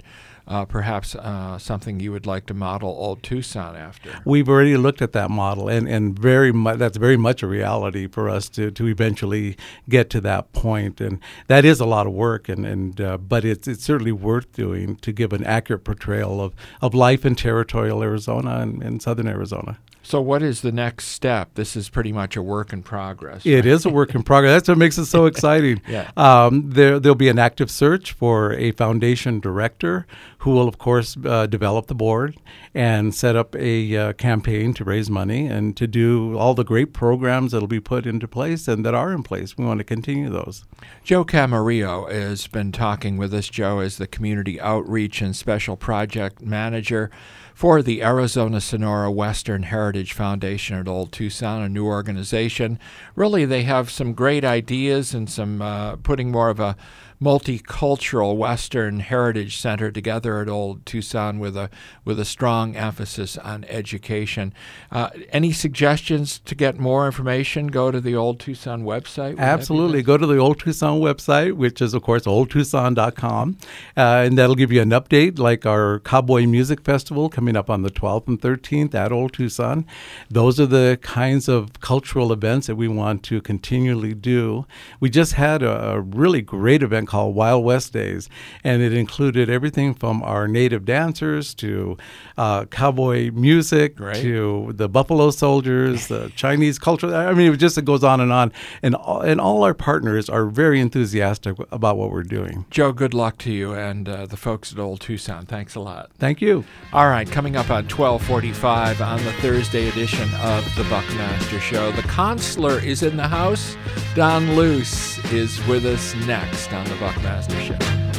perhaps something you would like to model Old Tucson after. We've already looked at that model, and that's very much a reality for us to eventually get to that point. And that is a lot of work, but it's certainly worth doing to give an accurate portrayal of life in territorial Arizona and southern Arizona. So what is the next step? This is pretty much a work in progress. Right? It is a work in progress. That's what makes it so exciting. Yeah. There'll be an active search for a foundation director who will, of course, develop the board and set up a campaign to raise money and to do all the great programs that will be put into place and that are in place. We want to continue those. Joe Camarillo has been talking with us. Joe is the Community Outreach and Special Project Manager for the Arizona Sonora Western Heritage Foundation at Old Tucson, a new organization. Really, they have some great ideas and some putting more of a multicultural Western Heritage Center together at Old Tucson with a strong emphasis on education. Any suggestions to get more information? Go to the Old Tucson website? Absolutely. Go to the Old Tucson website, which is, of course, oldtucson.com, and that'll give you an update, like our Cowboy Music Festival coming up on the 12th and 13th at Old Tucson. Those are the kinds of cultural events that we want to continually do. We just had a really great event called Wild West Days, and it included everything from our native dancers to cowboy music to the Buffalo Soldiers, the Chinese culture. I mean, it goes on, and all our partners are very enthusiastic about what we're doing. Joe, good luck to you and the folks at Old Tucson. Thanks a lot. Thank you. All right, coming up on 12:45 on the Thursday edition of the Buckmaster Show, the Consular is in the house. Don Luce is with us next on the Buckmaster Show.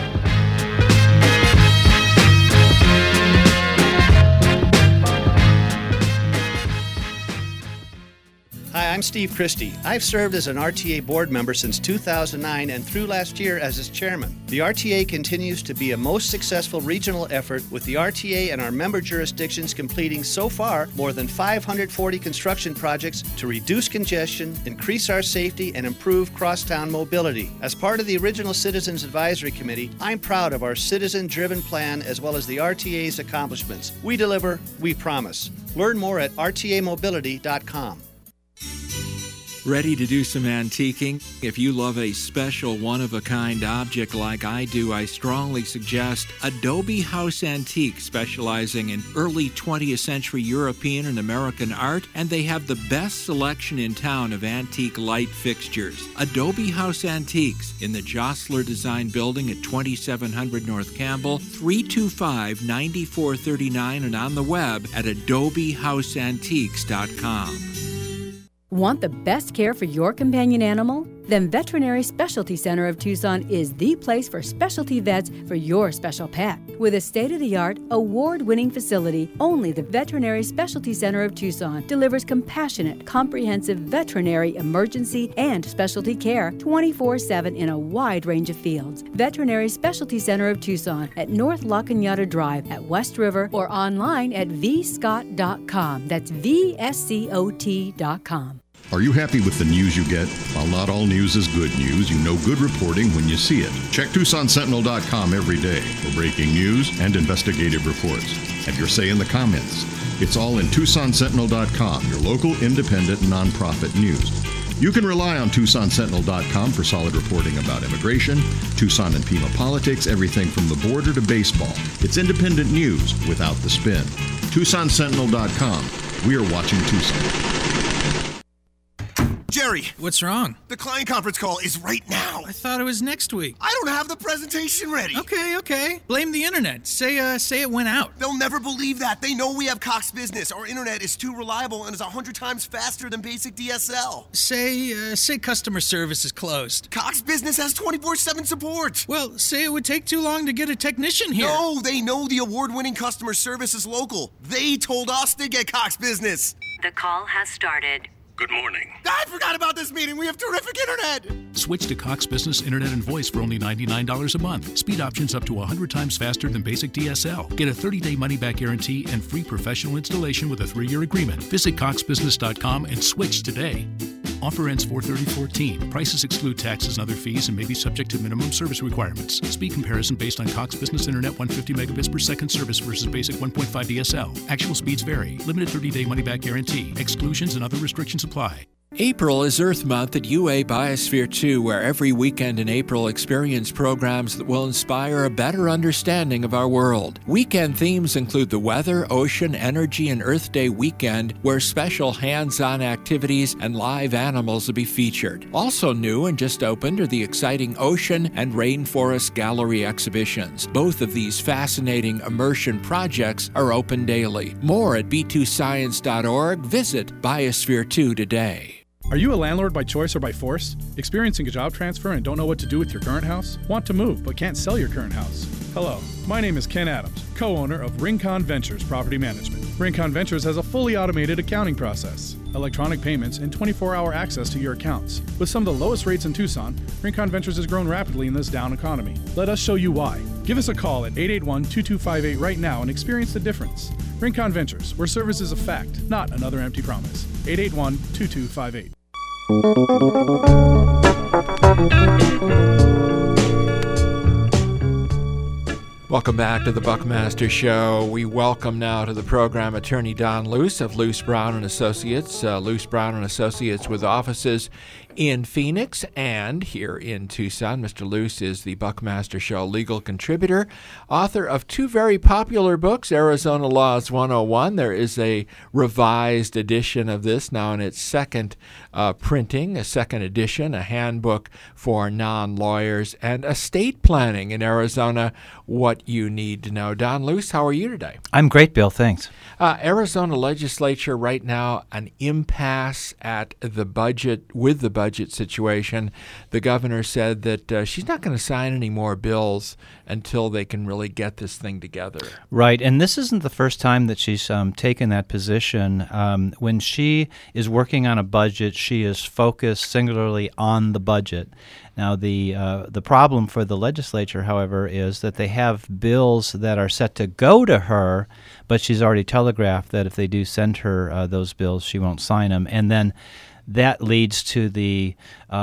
Hi, I'm Steve Christie. I've served as an RTA board member since 2009 and through last year as its chairman. The RTA continues to be a most successful regional effort, with the RTA and our member jurisdictions completing so far more than 540 construction projects to reduce congestion, increase our safety, and improve crosstown mobility. As part of the original Citizens Advisory Committee, I'm proud of our citizen-driven plan as well as the RTA's accomplishments. We deliver, we promise. Learn more at rtamobility.com. Ready to do some antiquing? If you love a special one-of-a-kind object like I do, I strongly suggest Adobe House Antique, specializing in early 20th century European and American art, and they have the best selection in town of antique light fixtures. Adobe House Antiques in the Jostler Design Building at 2700 North Campbell, 325-9439, and on the web at adobehouseantiques.com. Want the best care for your companion animal? Then Veterinary Specialty Center of Tucson is the place for specialty vets for your special pet. With a state-of-the-art, award-winning facility, only the Veterinary Specialty Center of Tucson delivers compassionate, comprehensive veterinary emergency and specialty care 24/7 in a wide range of fields. Veterinary Specialty Center of Tucson at North La Cañada Drive at West River, or online at vscott.com. That's VSCOT.com. Are you happy with the news you get? While not all news is good news, you know good reporting when you see it. Check TucsonSentinel.com every day for breaking news and investigative reports. Have your say in the comments. It's all in TucsonSentinel.com, your local independent nonprofit news. You can rely on TucsonSentinel.com for solid reporting about immigration, Tucson and Pima politics, everything from the border to baseball. It's independent news without the spin. TucsonSentinel.com. We are watching Tucson. Jerry! What's wrong? The client conference call is right now. I thought it was next week. I don't have the presentation ready. Okay. Blame the internet. Say it went out. They'll never believe that. They know we have Cox Business. Our internet is too reliable and is 100 times faster than basic DSL. Say customer service is closed. Cox Business has 24/7 support. Well, say it would take too long to get a technician here. No, they know the award-winning customer service is local. They told us to get Cox Business. The call has started. Good morning. I forgot about this meeting. We have terrific internet. Switch to Cox Business Internet and Voice for only $99 a month. Speed options up to 100 times faster than basic DSL. Get a 30-day money-back guarantee and free professional installation with a 3-year agreement. Visit coxbusiness.com and switch today. Offer ends 4/30/14. Prices exclude taxes and other fees and may be subject to minimum service requirements. Speed comparison based on Cox Business Internet 150 megabits per second service versus basic 1.5 DSL. Actual speeds vary. Limited 30-day money-back guarantee. Exclusions and other restrictions apply. April is Earth Month at UA Biosphere 2, where every weekend in April experience programs that will inspire a better understanding of our world. Weekend themes include the weather, ocean, energy, and Earth Day weekend, where special hands-on activities and live animals will be featured. Also new and just opened are the exciting ocean and rainforest gallery exhibitions. Both of these fascinating immersion projects are open daily. More at b2science.org. Visit Biosphere 2 today. Are you a landlord by choice or by force? Experiencing a job transfer and don't know what to do with your current house? Want to move but can't sell your current house? Hello, my name is Ken Adams, co-owner of Rincon Ventures Property Management. Rincon Ventures has a fully automated accounting process, electronic payments, and 24-hour access to your accounts. With some of the lowest rates in Tucson, Rincon Ventures has grown rapidly in this down economy. Let us show you why. Give us a call at 881-2258 right now and experience the difference. Rincon Ventures, where service is a fact, not another empty promise. 881-2258. Welcome back to the Buckmaster Show. We welcome now to the program Attorney Don Luce of Luce Brown & Associates. Luce Brown & Associates with offices in Phoenix and here in Tucson. Mr. Luce is the Buckmaster Show legal contributor, author of two very popular books, Arizona Laws 101. There is a revised edition of this now in its second printing, a second edition, a handbook for non-lawyers, and estate planning in Arizona, what you need to know. Don Luce, how are you today? I'm great, Bill. Thanks. Arizona legislature right now, an impasse at the budget, with the budget situation. The governor said that she's not going to sign any more bills until they can really get this thing together. Right, and this isn't the first time that she's taken that position. When she is working on a budget, she is focused singularly on the budget. Now, the problem for the legislature, however, is that they have bills that are set to go to her, but she's already telegraphed that if they do send her those bills, she won't sign them. And then that leads to the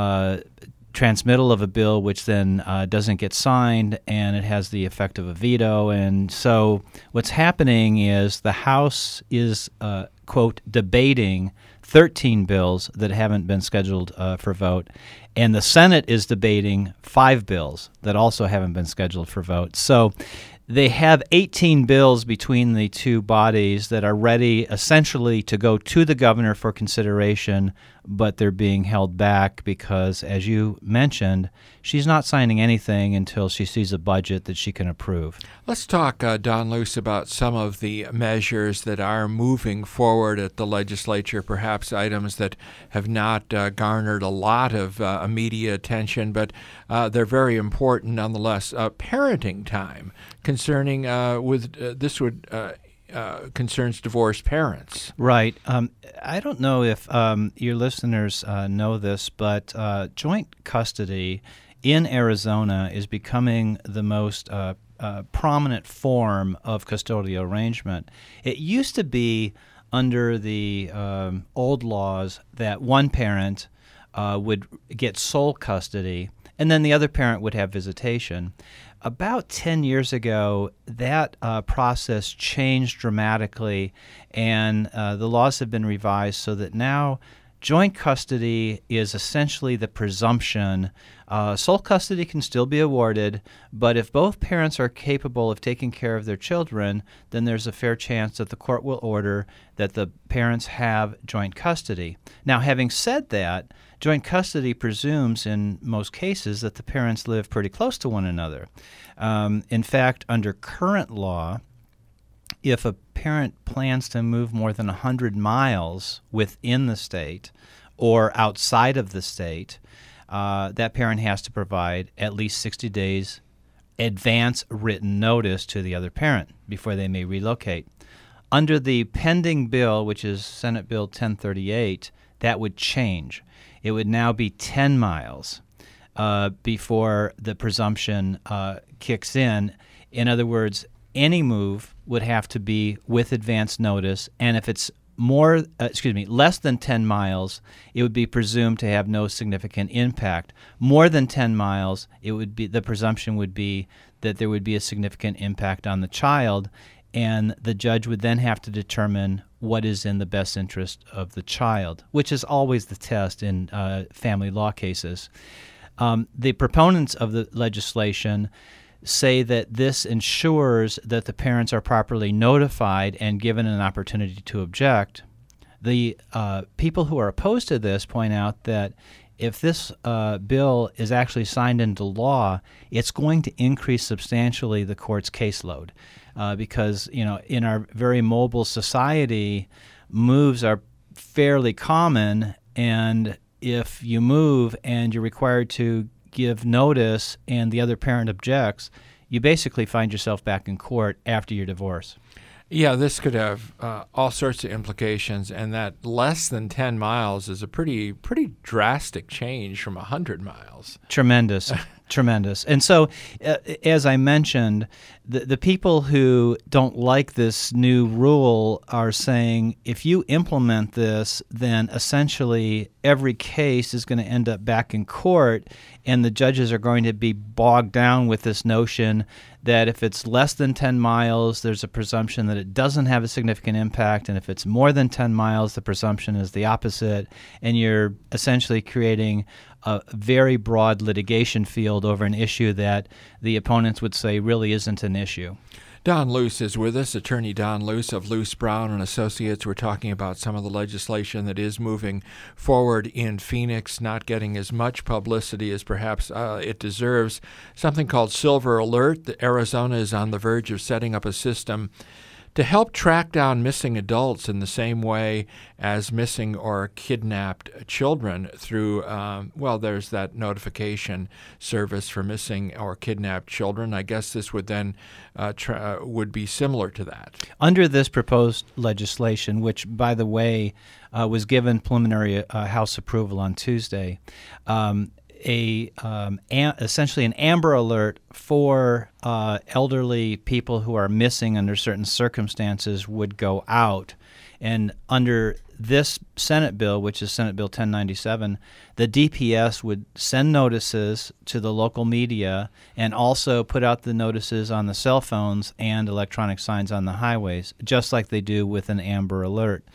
transmittal of a bill which then doesn't get signed, and it has the effect of a veto. And so what's happening is the House is, quote, debating 13 bills that haven't been scheduled for vote, and the Senate is debating 5 bills that also haven't been scheduled for vote. So they have 18 bills between the two bodies that are ready essentially to go to the governor for consideration, but they're being held back because, as you mentioned, she's not signing anything until she sees a budget that she can approve. Let's talk, Don Luce, about some of the measures that are moving forward at the legislature, perhaps items that have not garnered a lot of media attention, but they're very important nonetheless. Parenting time concerning concerns divorced parents. Right. I don't know if your listeners know this, but joint custody in Arizona is becoming the most prominent form of custodial arrangement. It used to be under the old laws that one parent would get sole custody, and then the other parent would have visitation. About 10 years ago, that process changed dramatically, and the laws have been revised so that now joint custody is essentially the presumption. Sole custody can still be awarded, but if both parents are capable of taking care of their children, then there's a fair chance that the court will order that the parents have joint custody. Now, having said that, joint custody presumes in most cases that the parents live pretty close to one another. In fact, under current law, if a parent plans to move more than 100 miles within the state or outside of the state, that parent has to provide at least 60 days advance written notice to the other parent before they may relocate. Under the pending bill, which is Senate Bill 1038, that would change. It would now be 10 miles before the presumption kicks in. In other words, any move would have to be with advance notice, and if it's less than 10 miles, it would be presumed to have no significant impact. More than 10 miles, the presumption would be that there would be a significant impact on the child, and the judge would then have to determine what is in the best interest of the child, which is always the test in family law cases. The proponents of the legislation say that this ensures that the parents are properly notified and given an opportunity to object. The people who are opposed to this point out that if this bill is actually signed into law, it's going to increase substantially the court's caseload because, in our very mobile society, moves are fairly common, and if you move and you're required to give notice and the other parent objects, you basically find yourself back in court after your divorce. Yeah, this could have all sorts of implications, and that less than 10 miles is a pretty drastic change from 100 miles. Tremendous. And so, as I mentioned, the people who don't like this new rule are saying if you implement this, then essentially every case is going to end up back in court, and the judges are going to be bogged down with this notion that if it's less than 10 miles, there's a presumption that it doesn't have a significant impact, and if it's more than 10 miles, the presumption is the opposite, and you're essentially creating a very broad litigation field over an issue that the opponents would say really isn't an issue. Don Luce is with us, attorney Don Luce of Luce, Brown and Associates. We're talking about some of the legislation that is moving forward in Phoenix, not getting as much publicity as perhaps it deserves. Something called Silver Alert. Arizona is on the verge of setting up a system to help track down missing adults in the same way as missing or kidnapped children through, there's that notification service for missing or kidnapped children. I guess this would then would be similar to that. Under this proposed legislation, which, by the way, was given preliminary House approval on Tuesday, essentially an Amber Alert for elderly people who are missing under certain circumstances would go out. And under this Senate bill, which is Senate Bill 1097, the DPS would send notices to the local media and also put out the notices on the cell phones and electronic signs on the highways, just like they do with an Amber Alert.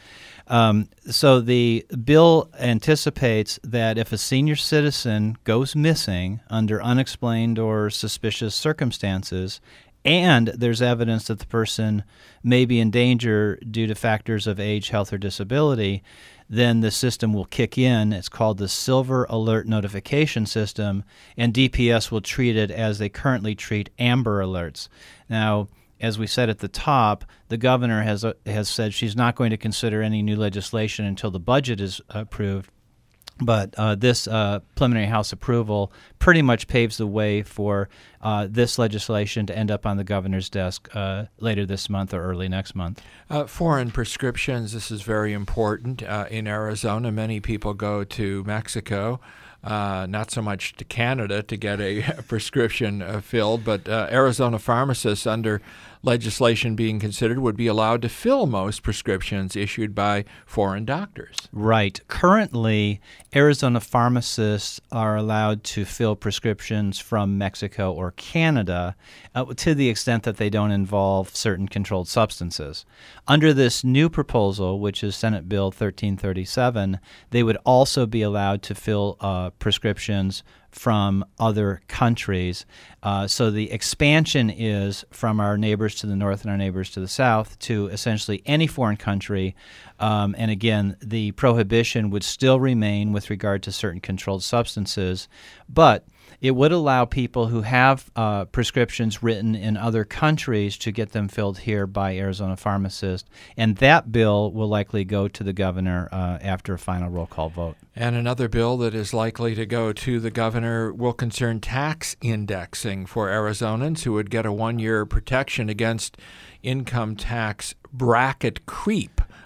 So the bill anticipates that if a senior citizen goes missing under unexplained or suspicious circumstances, and there's evidence that the person may be in danger due to factors of age, health, or disability, then the system will kick in. It's called the Silver Alert Notification System, and DPS will treat it as they currently treat Amber Alerts. Now, as we said at the top, the governor has said she's not going to consider any new legislation until the budget is approved. But this preliminary House approval pretty much paves the way for this legislation to end up on the governor's desk later this month or early next month. Foreign prescriptions, this is very important. In Arizona, many people go to Mexico, not so much to Canada to get a prescription filled, but Arizona pharmacists under legislation being considered would be allowed to fill most prescriptions issued by foreign doctors. Right. Currently, Arizona pharmacists are allowed to fill prescriptions from Mexico or Canada to the extent that they don't involve certain controlled substances. Under this new proposal, which is Senate Bill 1337, they would also be allowed to fill prescriptions from other countries. So the expansion is from our neighbors to the north and our neighbors to the south to essentially any foreign country. And again, the prohibition would still remain with regard to certain controlled substances, but it would allow people who have prescriptions written in other countries to get them filled here by Arizona pharmacists. And that bill will likely go to the governor after a final roll call vote. And another bill that is likely to go to the governor will concern tax indexing for Arizonans who would get a one-year protection against income tax bracket creep.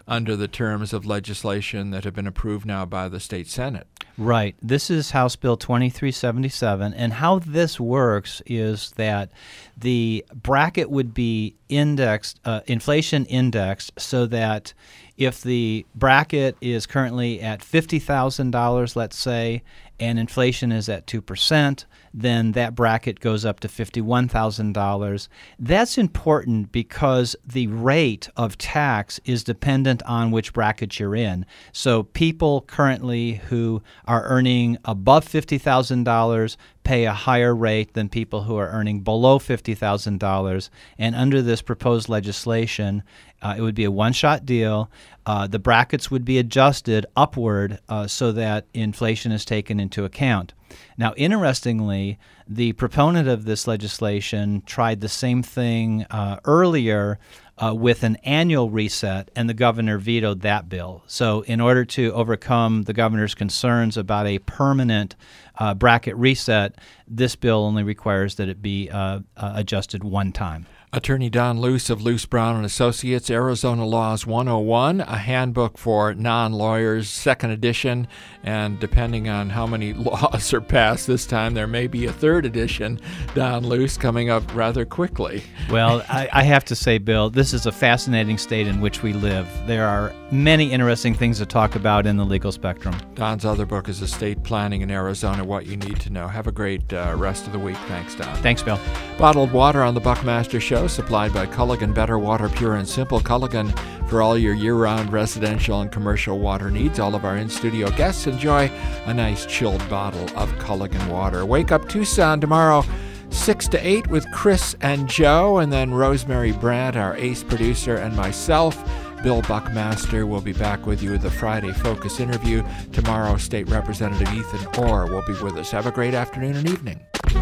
under the terms of legislation that have been approved now by the state Senate. Right. This is House Bill 2377, and how this works is that the bracket would be indexed, inflation indexed, so that if the bracket is currently at $50,000, let's say, and inflation is at 2%, then that bracket goes up to $51,000. That's important because the rate of tax is dependent on which bracket you're in. So people currently who are earning above $50,000 pay a higher rate than people who are earning below $50,000. And under this proposed legislation, it would be a one-shot deal. The brackets would be adjusted upward so that inflation is taken into account. Now, interestingly, the proponent of this legislation tried the same thing earlier with an annual reset, and the governor vetoed that bill. So in order to overcome the governor's concerns about a permanent bracket reset, this bill only requires that it be adjusted one time. Attorney Don Luce of Luce, Brown & Associates, Arizona Laws 101, a handbook for non-lawyers, second edition, and depending on how many laws are passed this time, there may be a third edition, Don Luce, coming up rather quickly. Well, I have to say, Bill, this is a fascinating state in which we live. There are many interesting things to talk about in the legal spectrum. Don's other book is Estate Planning in Arizona, What You Need to Know. Have a great rest of the week. Thanks, Don. Thanks, Bill. Bottled water on the Buckmaster Show, supplied by Culligan. Better water, pure and simple. Culligan for all your year-round residential and commercial water needs. All of our in-studio guests enjoy a nice chilled bottle of Culligan water. Wake Up Tucson tomorrow, 6 to 8 with Chris and Joe, and then Rosemary Brandt, our ace producer, and myself, Bill Buckmaster, will be back with you with the Friday Focus interview. Tomorrow, State Representative Ethan Orr will be with us. Have a great afternoon and evening.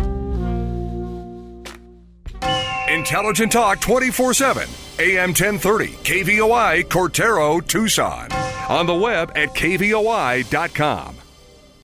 Intelligent Talk 24/7, AM 1030, KVOI, Cortero, Tucson. On the web at kvoi.com.